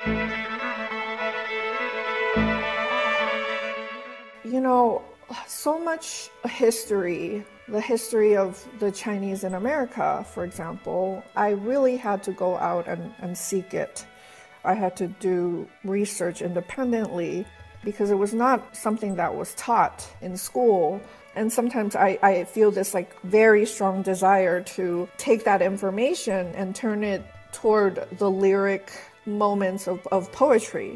You know, so much history, the history of the Chinese in America, for example, I really had to go out and seek it. I had to do research independently because it was not something that was taught in school. And sometimes I feel this like very strong desire to take that information and turn it toward the lyric moments of poetry.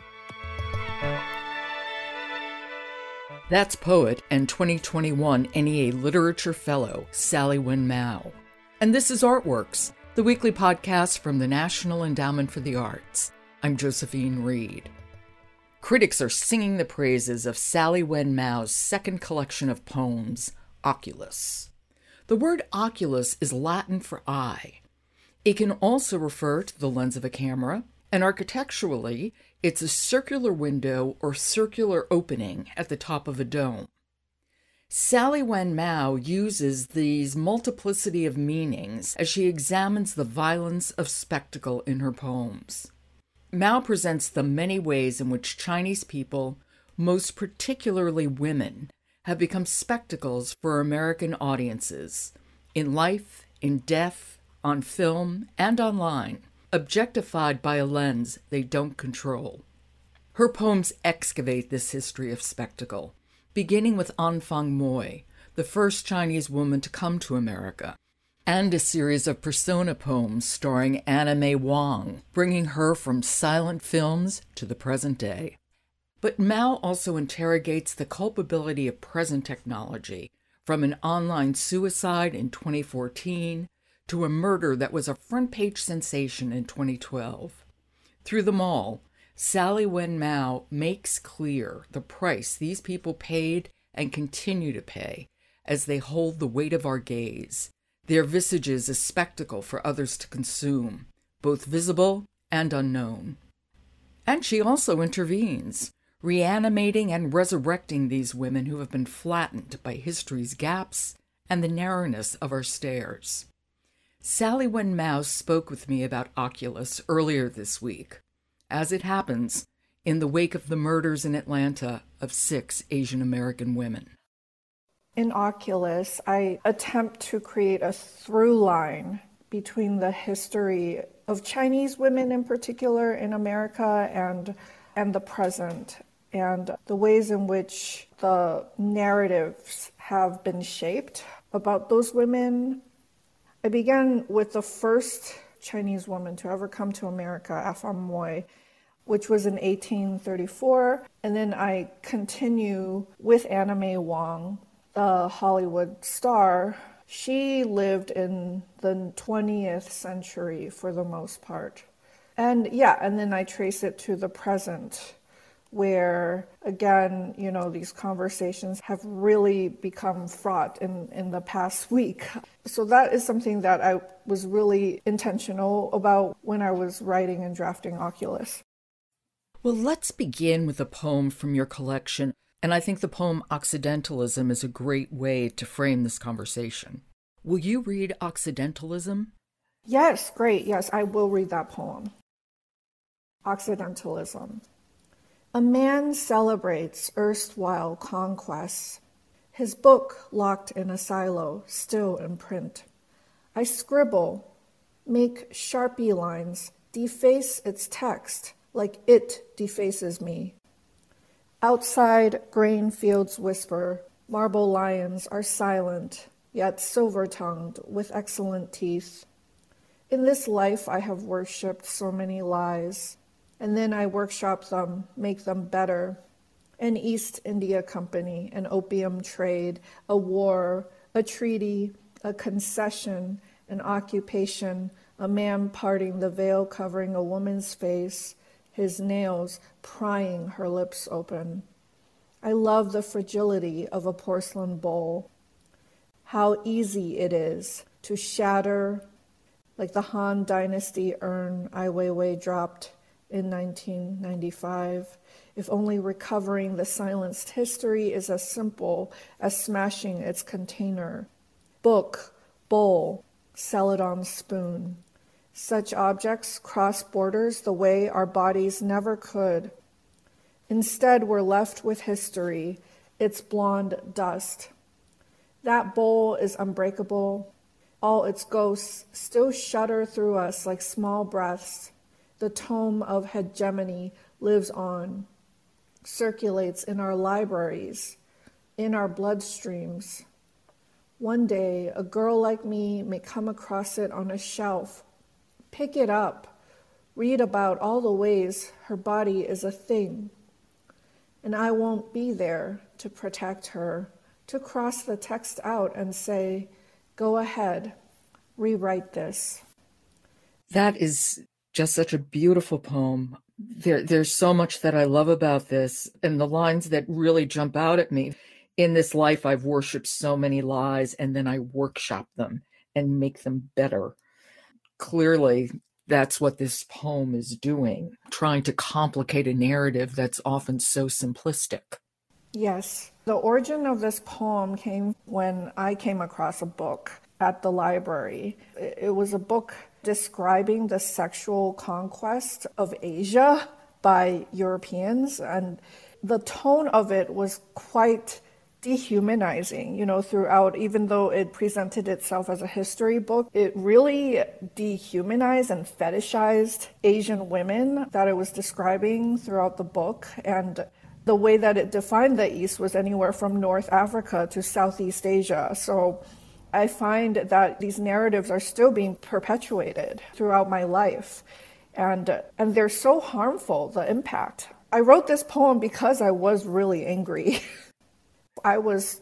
That's poet and 2021 NEA Literature Fellow, Sally Wen Mao. And this is Artworks, the weekly podcast from the National Endowment for the Arts. I'm Josephine Reed. Critics are singing the praises of Sally Wen Mao's second collection of poems, Oculus. The word oculus is Latin for eye. It can also refer to the lens of a camera, and architecturally, it's a circular window or circular opening at the top of a dome. Sally Wen Mao uses these multiplicity of meanings as she examines the violence of spectacle in her poems. Mao presents the many ways in which Chinese people, most particularly women, have become spectacles for American audiences, in life, in death, on film, and online, objectified by a lens they don't control. Her poems excavate this history of spectacle, beginning with An Fang Moi, the first Chinese woman to come to America, and a series of persona poems starring Anna May Wong, bringing her from silent films to the present day. But Mao also interrogates the culpability of present technology, from an online suicide in 2014 to a murder that was a front-page sensation in 2012. Through them all, Sally Wen Mao makes clear the price these people paid and continue to pay as they hold the weight of our gaze, their visages a spectacle for others to consume, both visible and unknown. And she also intervenes, reanimating and resurrecting these women who have been flattened by history's gaps and the narrowness of our stares. Sally Wen Mao spoke with me about Oculus earlier this week, as it happens, in the wake of the murders in Atlanta of 6 Asian American women. In Oculus, I attempt to create a through line between the history of Chinese women in particular in America and the present, and the ways in which the narratives have been shaped about those women. I began with the first Chinese woman to ever come to America, An Fang Moi, which was in 1834. And then I continue with Anna May Wong, the Hollywood star. She lived in the 20th century for the most part. And then I trace it to the present, where, again, these conversations have really become fraught in the past week. So that is something that I was really intentional about when I was writing and drafting Oculus. Well, let's begin with a poem from your collection, and I think the poem Occidentalism is a great way to frame this conversation. Will you read Occidentalism? Yes, great. Yes, I will read that poem. Occidentalism. A man celebrates erstwhile conquests, his book locked in a silo, still in print. I scribble, make Sharpie lines, deface its text like it defaces me. Outside, grain fields whisper, marble lions are silent, yet silver-tongued with excellent teeth. In this life I have worshipped so many lies, and then I workshop them, make them better. An East India Company, an opium trade, a war, a treaty, a concession, an occupation, a man parting the veil covering a woman's face, his nails prying her lips open. I love the fragility of a porcelain bowl. How easy it is to shatter, like the Han Dynasty urn Ai Weiwei dropped in 1995, if only recovering the silenced history is as simple as smashing its container. Book, bowl, celadon spoon. Such objects cross borders the way our bodies never could. Instead, we're left with history, its blonde dust. That bowl is unbreakable. All its ghosts still shudder through us like small breaths. The tome of hegemony lives on, circulates in our libraries, in our bloodstreams. One day, a girl like me may come across it on a shelf, pick it up, read about all the ways her body is a thing. And I won't be there to protect her, to cross the text out and say, go ahead, rewrite this. That is just such a beautiful poem. There's so much that I love about this, and the lines that really jump out at me. In this life, I've worshipped so many lies, and then I workshop them and make them better. Clearly, that's what this poem is doing, trying to complicate a narrative that's often so simplistic. Yes. The origin of this poem came when I came across a book at the library. It was a book describing the sexual conquest of Asia by Europeans, and the tone of it was quite dehumanizing, throughout. Even though it presented itself as a history book, it really dehumanized and fetishized Asian women that it was describing throughout the book. And the way that it defined the East was anywhere from North Africa to Southeast Asia. So I find that these narratives are still being perpetuated throughout my life. And they're so harmful, the impact. I wrote this poem because I was really angry. I was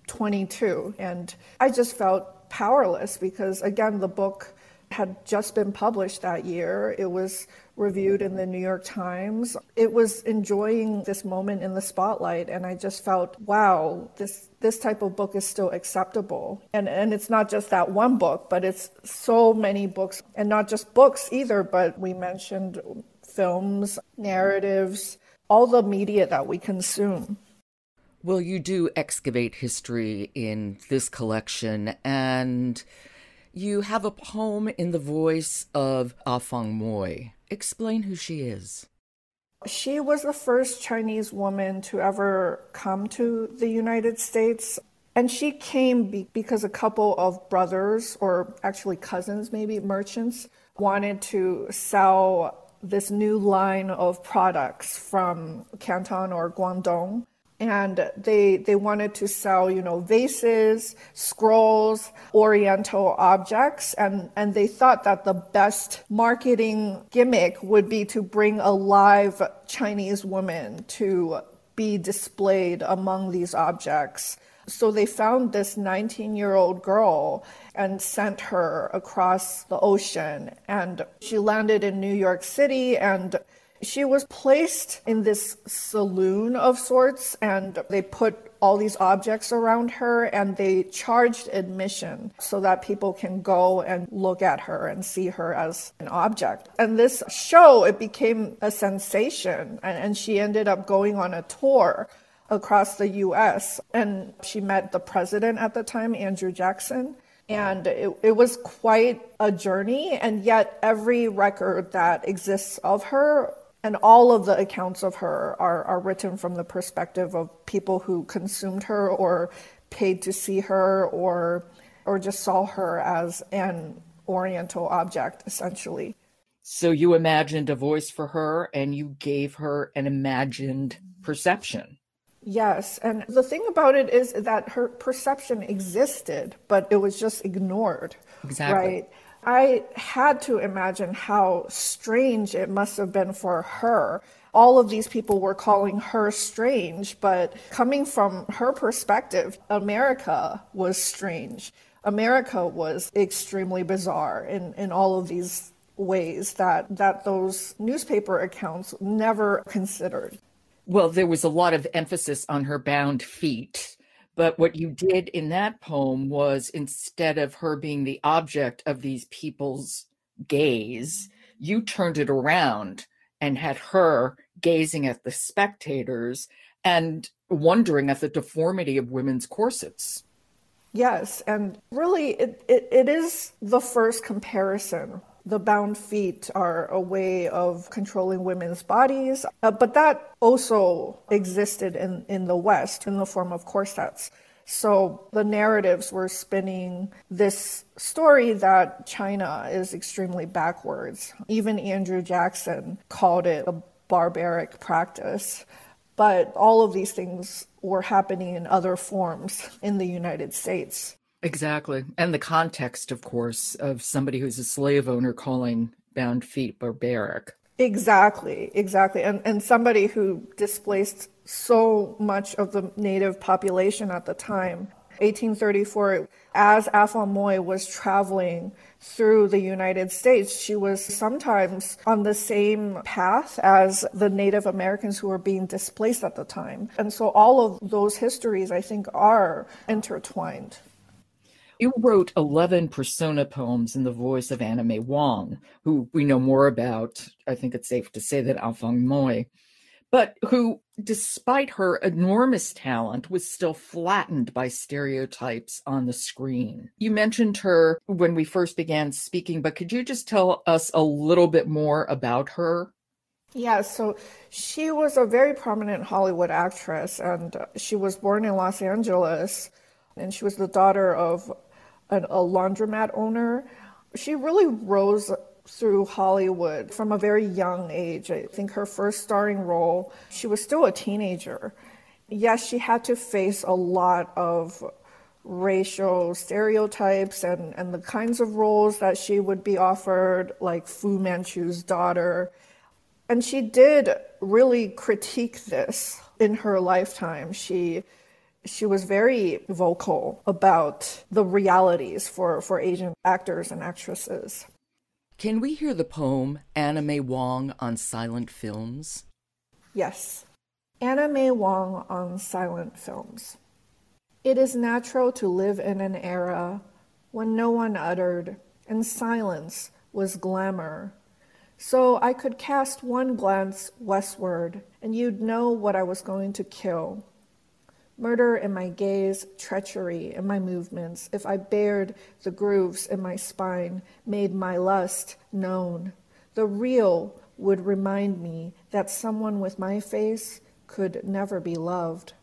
22 and I just felt powerless because, again, the book had just been published that year. It was reviewed in the New York Times. It was enjoying this moment in the spotlight, and I just felt, wow, this type of book is still acceptable. And it's not just that one book, but it's so many books, and not just books either, but we mentioned films, narratives, all the media that we consume. Well, you do excavate history in this collection, and you have a poem in the voice of Fang Moi. Explain who she is. She was the first Chinese woman to ever come to the United States. And she came because a couple of brothers, or actually cousins maybe, merchants, wanted to sell this new line of products from Canton or Guangdong. And they wanted to sell, vases, scrolls, oriental objects. And they thought that the best marketing gimmick would be to bring a live Chinese woman to be displayed among these objects. So they found this 19-year-old girl and sent her across the ocean. And she landed in New York City, and she was placed in this saloon of sorts, and they put all these objects around her, and they charged admission so that people can go and look at her and see her as an object. And this show, it became a sensation, and she ended up going on a tour across the U.S., and she met the president at the time, Andrew Jackson. And it was quite a journey, and yet every record that exists of her and all of the accounts of her are written from the perspective of people who consumed her or paid to see her or just saw her as an Oriental object, essentially. So you imagined a voice for her and you gave her an imagined perception. Yes, and the thing about it is that her perception existed, but it was just ignored. Exactly. Right? I had to imagine how strange it must have been for her. All of these people were calling her strange, but coming from her perspective, America was strange. America was extremely bizarre in all of these ways that those newspaper accounts never considered. Well, there was a lot of emphasis on her bound feet. But what you did in that poem was, instead of her being the object of these people's gaze, you turned it around and had her gazing at the spectators and wondering at the deformity of women's corsets. Yes, and really it is the first comparison The bound feet are a way of controlling women's bodies, but that also existed in the West in the form of corsets. So the narratives were spinning this story that China is extremely backwards. Even Andrew Jackson called it a barbaric practice. But all of these things were happening in other forms in the United States. Exactly. And the context, of course, of somebody who's a slave owner calling bound feet barbaric. Exactly. And somebody who displaced so much of the native population at the time. 1834, as Afa was traveling through the United States, she was sometimes on the same path as the Native Americans who were being displaced at the time. And so all of those histories, I think, are intertwined. You wrote 11 persona poems in the voice of Anna May Wong, who we know more about, I think it's safe to say, than Afong Moy, but who, despite her enormous talent, was still flattened by stereotypes on the screen. You mentioned her when we first began speaking, but could you just tell us a little bit more about her? Yeah, so she was a very prominent Hollywood actress, and she was born in Los Angeles, and she was the daughter of a laundromat owner. She really rose through Hollywood from a very young age. I think her first starring role, she was still a teenager. Yes, she had to face a lot of racial stereotypes and the kinds of roles that she would be offered, like Fu Manchu's daughter. And she did really critique this in her lifetime. She was very vocal about the realities for Asian actors and actresses. Can we hear the poem Anna May Wong on silent films? Yes. Anna May Wong on silent films. It is natural to live in an era when no one uttered, and silence was glamour. So I could cast one glance westward, and you'd know what I was going to kill. Murder in my gaze, treachery in my movements, if I bared the grooves in my spine, made my lust known. The real would remind me that someone with my face could never be loved.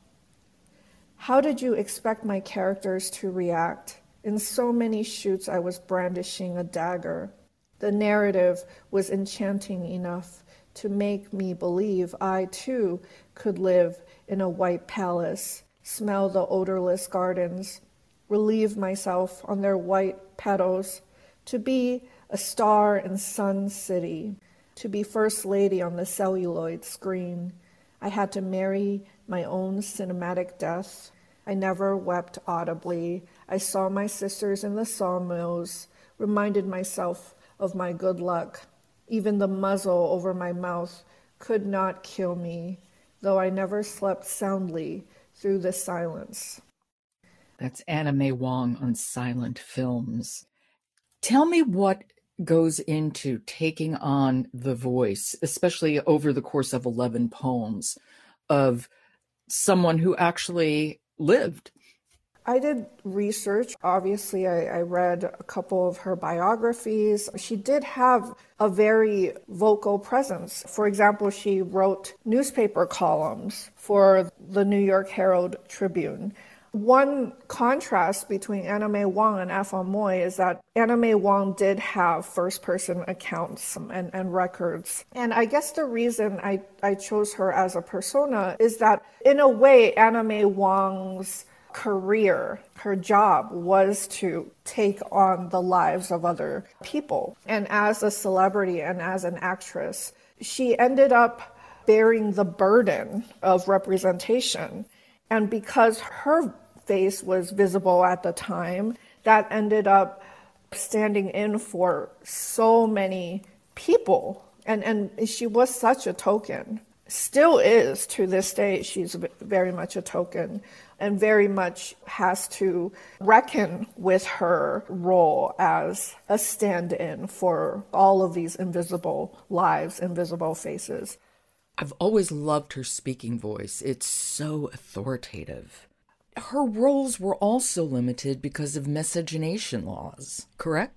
How did you expect my characters to react? In so many shoots I was brandishing a dagger. The narrative was enchanting enough to make me believe I, too, could live in a white palace, smell the odorless gardens, relieve myself on their white petals, to be a star in Sun City, to be first lady on the celluloid screen. I had to marry my own cinematic death. I never wept audibly. I saw my sisters in the sawmills, reminded myself of my good luck. Even the muzzle over my mouth could not kill me, though I never slept soundly through the silence. That's Anna May Wong on silent films. Tell me what goes into taking on the voice, especially over the course of 11 poems, of someone who actually lived. I did research. Obviously, I read a couple of her biographies. She did have a very vocal presence. For example, she wrote newspaper columns for the New York Herald Tribune. One contrast between Anna May Wong and Afong Moy is that Anna May Wong did have first-person accounts and records. And I guess the reason I chose her as a persona is that, in a way, Anna May Wong's career, her job was to take on the lives of other people. And as a celebrity and as an actress, she ended up bearing the burden of representation. And because her face was visible at the time, that ended up standing in for so many people. And she was such a token. Still is to this day. She's very much a token and very much has to reckon with her role as a stand-in for all of these invisible lives, invisible faces. I've always loved her speaking voice. It's so authoritative. Her roles were also limited because of miscegenation laws, correct?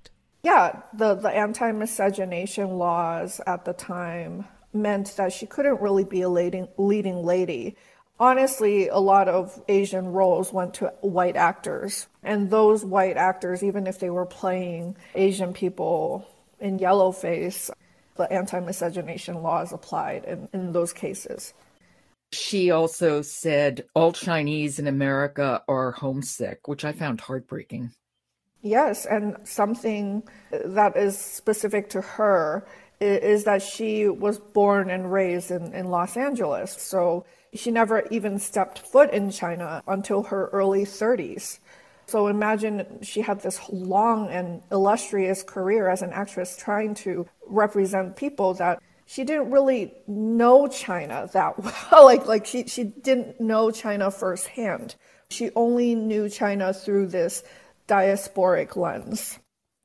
Yeah, the anti-miscegenation laws at the time meant that she couldn't really be a leading lady. Honestly, a lot of Asian roles went to white actors. And those white actors, even if they were playing Asian people in yellowface, the anti-miscegenation laws applied in those cases. She also said all Chinese in America are homesick, which I found heartbreaking. Yes, and something that is specific to her is that she was born and raised in Los Angeles. So she never even stepped foot in China until her early 30s. So imagine she had this long and illustrious career as an actress trying to represent people that she didn't really know China that well. Like she didn't know China firsthand. She only knew China through this diasporic lens.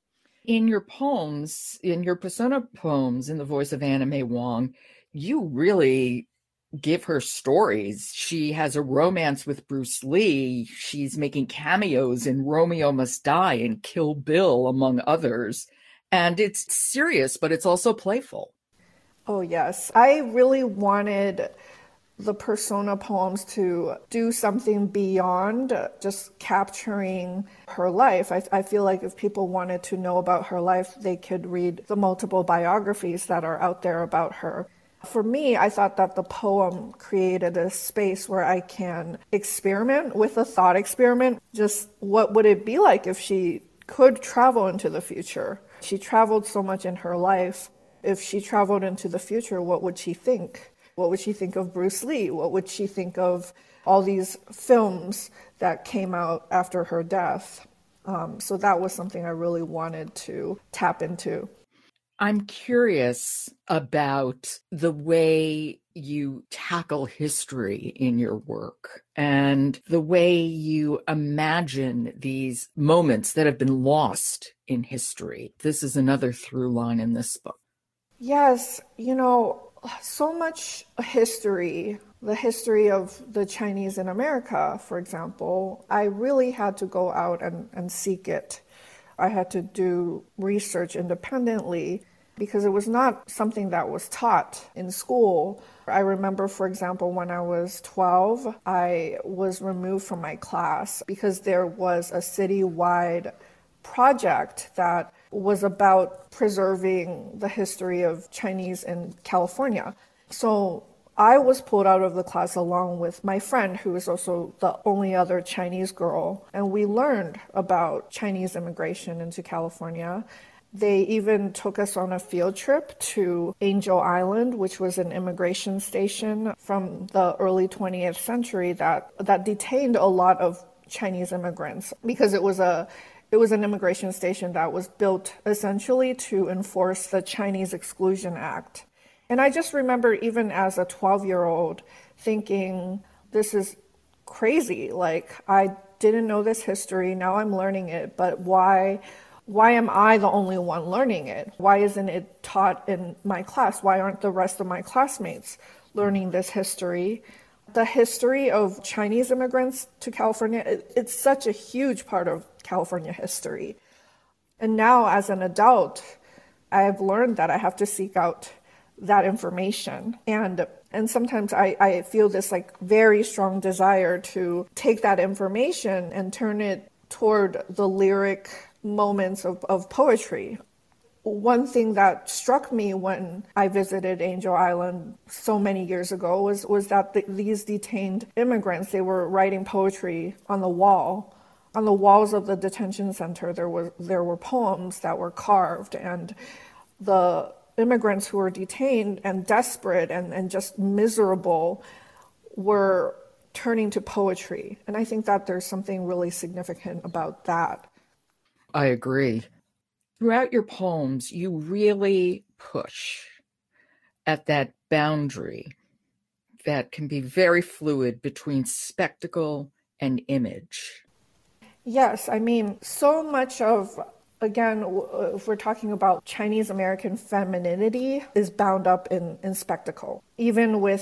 In your poems, in your persona poems, in the voice of Anna May Wong, you really give her stories. She has a romance with Bruce Lee. She's making cameos in Romeo Must Die and Kill Bill, among others. And it's serious, but it's also playful. Oh, yes. I really wanted the persona poems to do something beyond just capturing her life. I feel like if people wanted to know about her life, they could read the multiple biographies that are out there about her. For me, I thought that the poem created a space where I can experiment with a thought experiment. Just what would it be like if she could travel into the future? She traveled so much in her life. If she traveled into the future, what would she think? What would she think of Bruce Lee? What would she think of all these films that came out after her death? So that was something I really wanted to tap into. I'm curious about the way you tackle history in your work and the way you imagine these moments that have been lost in history. This is another through line in this book. Yes, so much history, the history of the Chinese in America, for example, I really had to go out and seek it. I had to do research independently because it was not something that was taught in school. I remember, for example, when I was 12, I was removed from my class because there was a citywide project that was about preserving the history of Chinese in California. So I was pulled out of the class along with my friend, who was also the only other Chinese girl, and we learned about Chinese immigration into California. They even took us on a field trip to Angel Island, which was an immigration station from the early 20th century that detained a lot of Chinese immigrants because it was an immigration station that was built essentially to enforce the Chinese Exclusion Act. And I just remember even as a 12-year-old thinking, this is crazy. Like, I didn't know this history, now I'm learning it, but why am I the only one learning it? Why isn't it taught in my class? Why aren't the rest of my classmates learning this history? The history of Chinese immigrants to California, it's such a huge part of California history. And now as an adult, I've learned that I have to seek out that information. And sometimes I feel this like very strong desire to take that information and turn it toward the lyric moments of poetry. One thing that struck me when I visited Angel Island so many years ago was that these detained immigrants, they were writing poetry on the wall. On the walls of the detention center, there were poems that were carved, and the immigrants who were detained and desperate and just miserable were turning to poetry. And I think that there's something really significant about that. I agree. Throughout your poems, you really push at that boundary that can be very fluid between spectacle and image. Yes, I mean, so much of, again, if we're talking about Chinese American femininity, is bound up in spectacle. Even with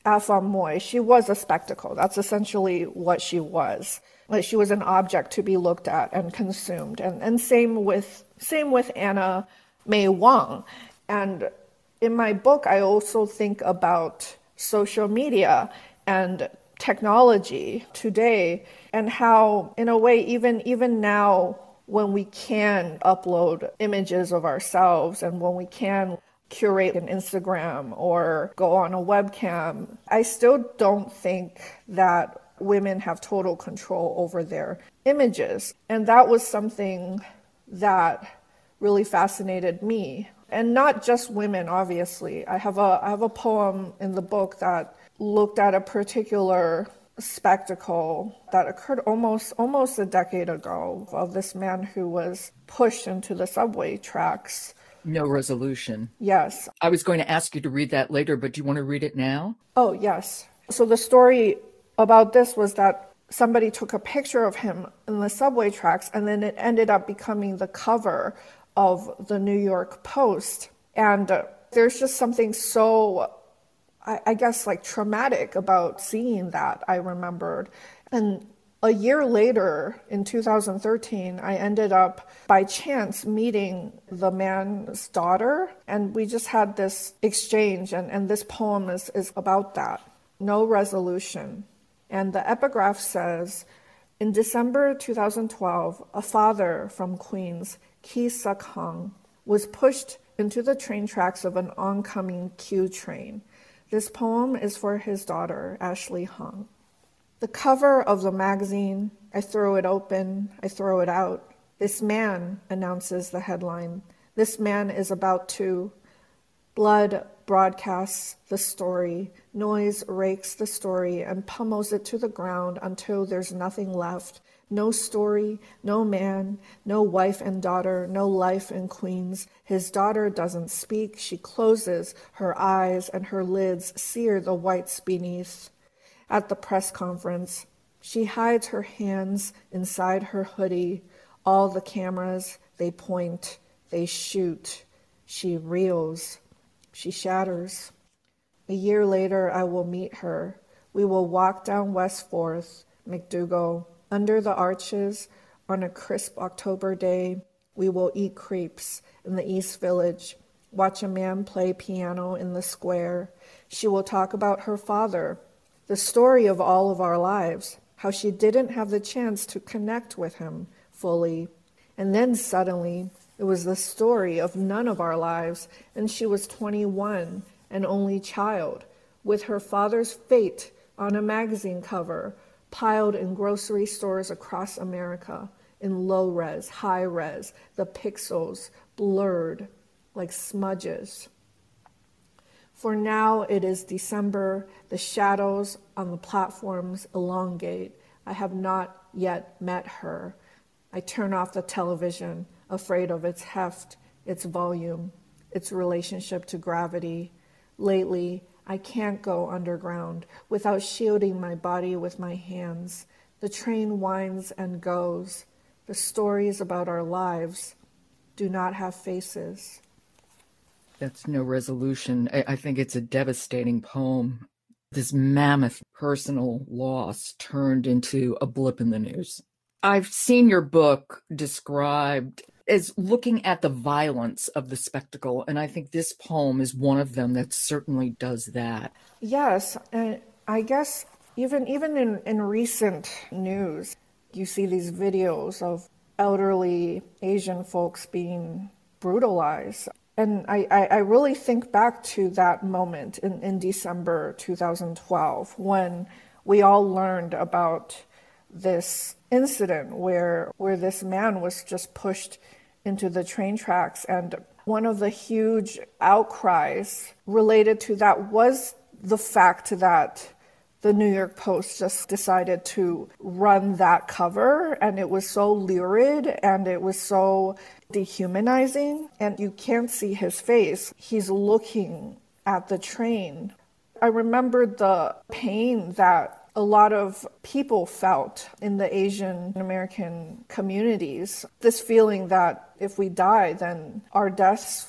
a femme moi. She was a spectacle. That's essentially what she was. Like, she was an object to be looked at and consumed. And same with Anna May Wong. And in my book, I also think about social media and technology today, and how, in a way, even now, when we can upload images of ourselves and when we can curate an Instagram or go on a webcam, I still don't think that women have total control over their images. And that was something that really fascinated me. And not just women, obviously. I have a poem in the book that looked at a particular spectacle that occurred almost a decade ago, of this man who was pushed into the subway tracks. No Resolution. Yes. I was going to ask you to read that later, but do you want to read it now? Oh, yes. So the story about this was that somebody took a picture of him in the subway tracks, and then it ended up becoming the cover of the New York Post. And there's just something so, I guess, like traumatic about seeing that, I remembered. And a year later, in 2013, I ended up by chance meeting the man's daughter, and we just had this exchange, and this poem is about that. No Resolution. And the epigraph says, in December 2012, a father from Queens, Ki Suk Hung, was pushed into the train tracks of an oncoming Q train. This poem is for his daughter, Ashley Hung. The cover of the magazine, I throw it open, I throw it out. This man, announces the headline. This man is about to. Blood broadcasts the story. Noise rakes the story and pummels it to the ground until there's nothing left. No story, no man, no wife and daughter, no life in Queens. His daughter doesn't speak. She closes her eyes and her lids sear the whites beneath. At the press conference, she hides her hands inside her hoodie. All the cameras, they point, they shoot. She reels. She shatters. A year later, I will meet her. We will walk down West 4th, McDougal. Under the arches, on a crisp October day, we will eat crepes in the East Village, watch a man play piano in the square. She will talk about her father, the story of all of our lives, how she didn't have the chance to connect with him fully. And then suddenly, it was the story of none of our lives, and she was 21, an only child, with her father's fate on a magazine cover, piled in grocery stores across America, in low res, high res, the pixels blurred like smudges. For now it is December, the shadows on the platforms elongate. I have not yet met her. I turn off the television, afraid of its heft, its volume, its relationship to gravity. Lately, I can't go underground without shielding my body with my hands. The train winds and goes. The stories about our lives do not have faces. That's No Resolution. I think it's a devastating poem. This mammoth personal loss turned into a blip in the news. I've seen your book described as looking at the violence of the spectacle, and I think this poem is one of them that certainly does that. Yes, and I guess even in recent news, you see these videos of elderly Asian folks being brutalized. And I really think back to that moment in December 2012 when we all learned about this incident where this man was just pushed into the train tracks. And one of the huge outcries related to that was the fact that the New York Post just decided to run that cover, and it was so lurid and it was so dehumanizing, and you can't see his face. He's looking at the train. I remembered the pain that a lot of people felt in the Asian American communities. This feeling that if we die, then our deaths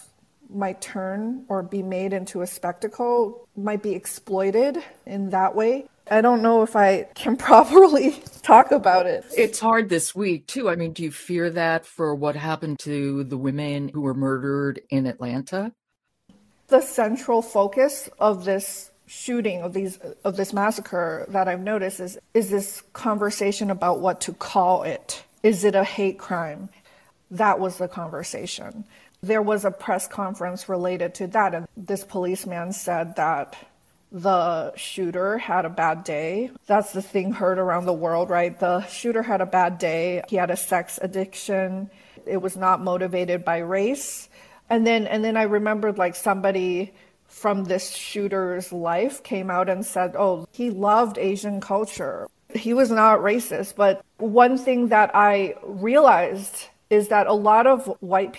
might turn or be made into a spectacle, might be exploited in that way. I don't know if I can properly talk about it. It's hard this week, too. I mean, do you fear that for what happened to the women who were murdered in Atlanta? The central focus of this shooting, of this massacre that I've noticed is this conversation about what to call it. Is it a hate crime? That was the conversation. There was a press conference related to that, and this policeman said that the shooter had a bad day. That's the thing heard around the world, right? The shooter had a bad day. He had a sex addiction. It was not motivated by race. And then I remembered like somebody from this shooter's life came out and said, oh, he loved Asian culture. He was not racist. But one thing that I realized is that a lot of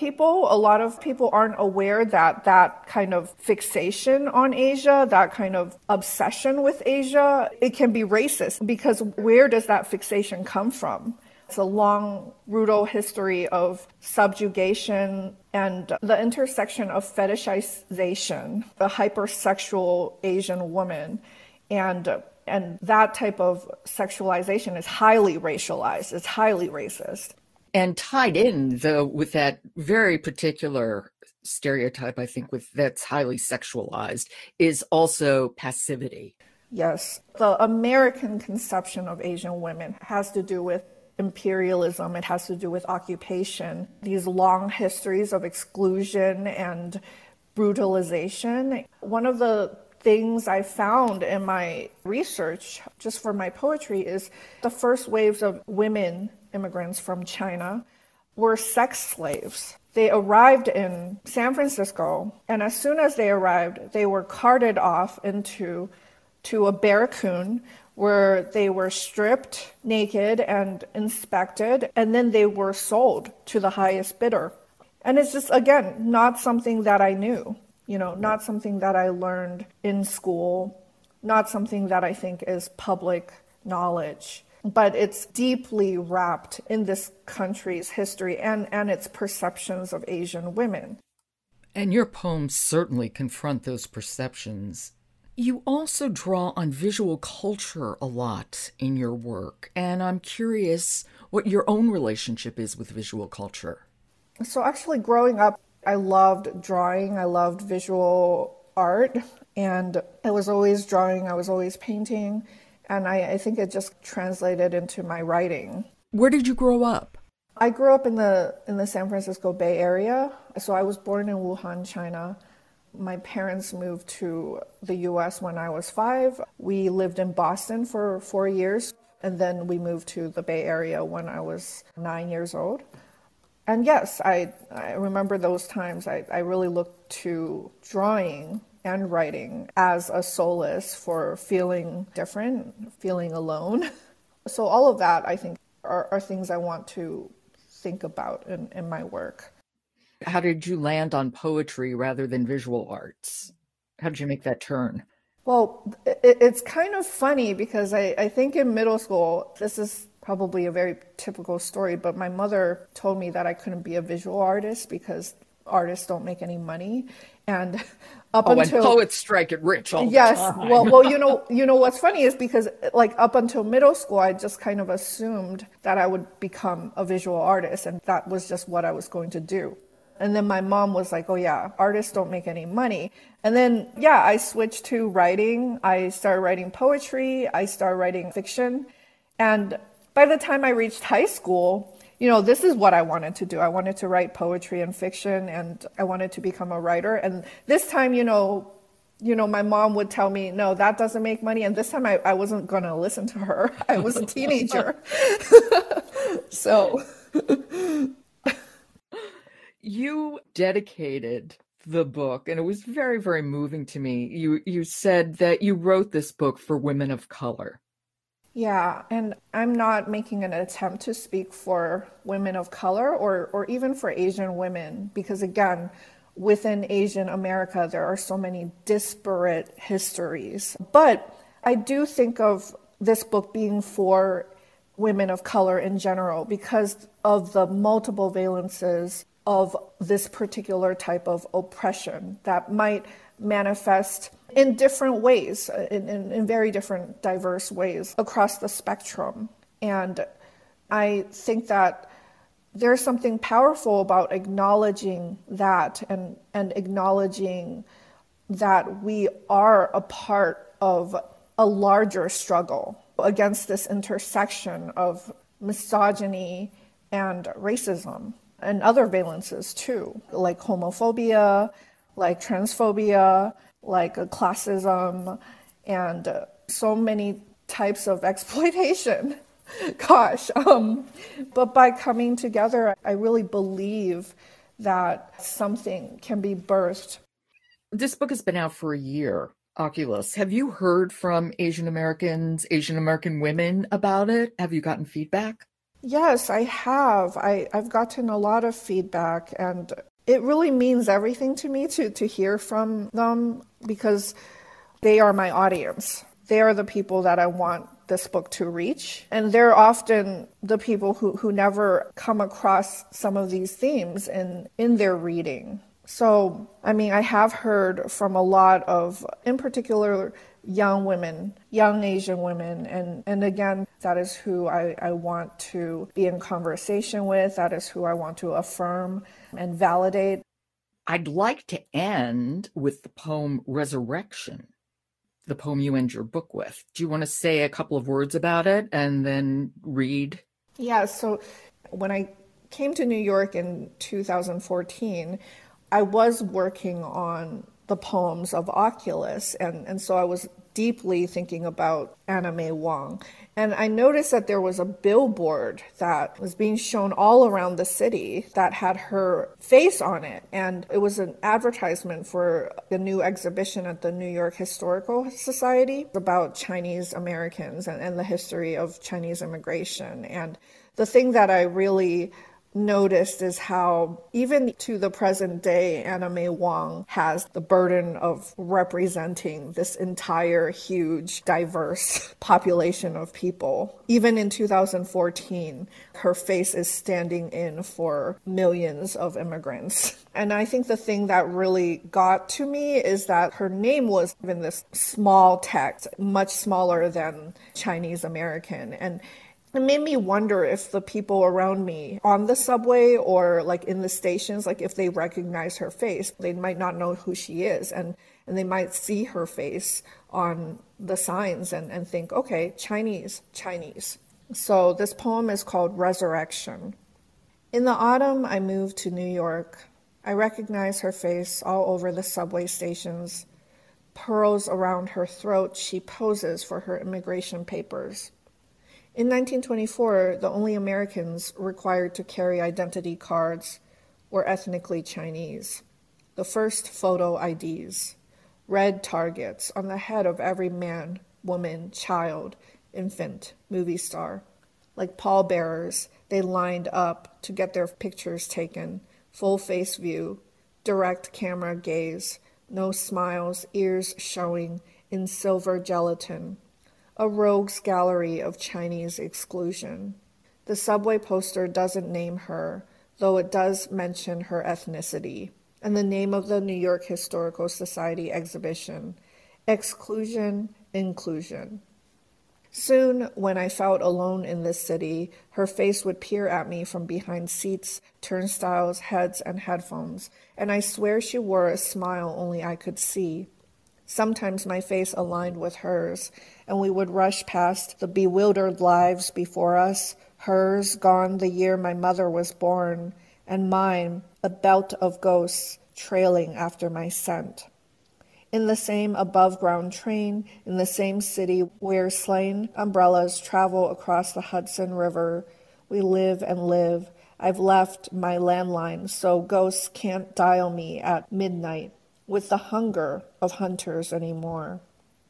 people aren't aware that that kind of fixation on Asia, that kind of obsession with Asia, it can be racist, because where does that fixation come from? It's a long, brutal history of subjugation and the intersection of fetishization, the hypersexual Asian woman, and that type of sexualization is highly racialized, it's highly racist. And tied in, though, with that very particular stereotype, I think, that's highly sexualized, is also passivity. Yes. The American conception of Asian women has to do with imperialism. It has to do with occupation. These long histories of exclusion and brutalization. One of the things I found in my research, just for my poetry, is the first waves of women immigrants from China were sex slaves. They arrived in San Francisco, and as soon as they arrived, they were carted off to a barracoon where they were stripped naked and inspected, and then they were sold to the highest bidder. And it's just, again, not something that I knew, not something that I learned in school, not something that I think is public knowledge. But it's deeply wrapped in this country's history and its perceptions of Asian women. And your poems certainly confront those perceptions. You also draw on visual culture a lot in your work, and I'm curious what your own relationship is with visual culture. So actually, growing up, I loved drawing, I loved visual art, and I was always drawing, I was always painting. And I think it just translated into my writing. Where did you grow up? I grew up in the San Francisco Bay Area. So I was born in Wuhan, China. My parents moved to the U.S. when I was 5. We lived in Boston for 4 years, and then we moved to the Bay Area when I was 9 years old. And yes, I remember those times. I really looked to drawing and writing as a solace for feeling different, feeling alone. So all of that, I think, are things I want to think about in my work. How did you land on poetry rather than visual arts? How did you make that turn? Well, it's kind of funny because I think in middle school, this is probably a very typical story, but my mother told me that I couldn't be a visual artist because artists don't make any money. And and poets strike it rich all the time. Yes. Well, you know what's funny is because like up until middle school, I just kind of assumed that I would become a visual artist, and that was just what I was going to do. And then my mom was like, oh yeah, artists don't make any money. And then, I switched to writing. I started writing poetry. I started writing fiction. And by the time I reached high school, this is what I wanted to do. I wanted to write poetry and fiction, and I wanted to become a writer. And this time, my mom would tell me, no, that doesn't make money. And this time I wasn't going to listen to her. I was a teenager. So you dedicated the book, and it was very, very moving to me. You said that you wrote this book for women of color. Yeah, and I'm not making an attempt to speak for women of color or even for Asian women, because again, within Asian America, there are so many disparate histories. But I do think of this book being for women of color in general because of the multiple valences of this particular type of oppression that might manifest in different ways, in very different, diverse ways across the spectrum. And I think that there's something powerful about acknowledging that and acknowledging that we are a part of a larger struggle against this intersection of misogyny and racism and other valences too, like homophobia, like transphobia, like classism, and so many types of exploitation. Gosh. But by coming together, I really believe that something can be birthed. This book has been out for a year. Oculus, have you heard from Asian Americans, Asian American women about it? Have you gotten feedback? Yes, I have. I've gotten a lot of feedback, and it really means everything to me to hear from them because they are my audience. They are the people that I want this book to reach. And they're often the people who never come across some of these themes in their reading. So, I mean, I have heard from a lot of, in particular, young women, young Asian women. And again, that is who I want to be in conversation with. That is who I want to affirm and validate. I'd like to end with the poem Resurrection, the poem you end your book with. Do you want to say a couple of words about it and then read? Yeah, so when I came to New York in 2014, I was working on the poems of Oculus, and so I was deeply thinking about Anna May Wong. And I noticed that there was a billboard that was being shown all around the city that had her face on it. And it was an advertisement for the new exhibition at the New York Historical Society about Chinese Americans and the history of Chinese immigration. And the thing that I really noticed is how even to the present day, Anna May Wong has the burden of representing this entire huge, diverse population of people. Even in 2014, her face is standing in for millions of immigrants. And I think the thing that really got to me is that her name was in this small text, much smaller than Chinese American. And it made me wonder if the people around me on the subway or like in the stations, like if they recognize her face, they might not know who she is. And they might see her face on the signs and think, okay, Chinese. So this poem is called Resurrection. In the autumn, I moved to New York. I recognize her face all over the subway stations. Pearls around her throat, she poses for her immigration papers. In 1924, the only Americans required to carry identity cards were ethnically Chinese. The first photo IDs, red targets on the head of every man, woman, child, infant, movie star. Like pallbearers, they lined up to get their pictures taken, full face view, direct camera gaze, no smiles, ears showing in silver gelatin. A rogues gallery of Chinese exclusion. The subway poster doesn't name her, though it does mention her ethnicity, and the name of the New York Historical Society exhibition, Exclusion, Inclusion. Soon, when I felt alone in this city, her face would peer at me from behind seats, turnstiles, heads, and headphones, and I swear she wore a smile only I could see. Sometimes my face aligned with hers, and we would rush past the bewildered lives before us, hers gone the year my mother was born, and mine, a belt of ghosts trailing after my scent. In the same above-ground train, in the same city where slain umbrellas travel across the Hudson River, we live and live. I've left my landline so ghosts can't dial me at midnight with the hunger of hunters anymore.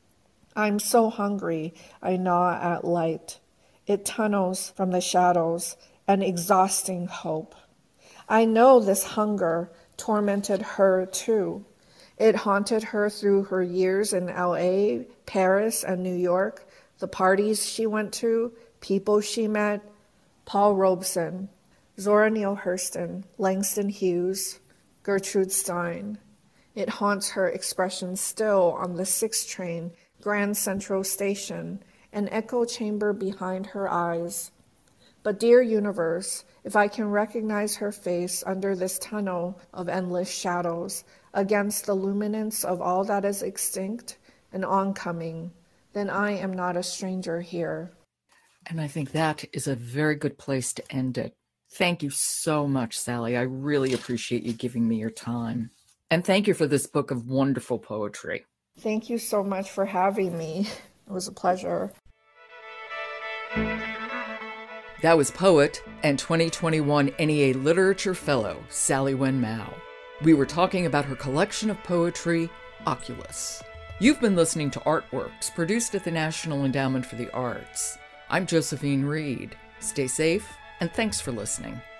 I'm so hungry, I gnaw at light. It tunnels from the shadows, an exhausting hope. I know this hunger tormented her too. It haunted her through her years in L.A., Paris, and New York, the parties she went to, people she met. Paul Robeson, Zora Neale Hurston, Langston Hughes, Gertrude Stein. It haunts her expression still on the 6 train, Grand Central Station, an echo chamber behind her eyes. But dear universe, if I can recognize her face under this tunnel of endless shadows, against the luminance of all that is extinct and oncoming, then I am not a stranger here. And I think that is a very good place to end it. Thank you so much, Sally. I really appreciate you giving me your time. And thank you for this book of wonderful poetry. Thank you so much for having me. It was a pleasure. That was poet and 2021 NEA Literature Fellow, Sally Wynne Mao. We were talking about her collection of poetry, Oculus. You've been listening to Artworks, produced at the National Endowment for the Arts. I'm Josephine Reed. Stay safe, and thanks for listening.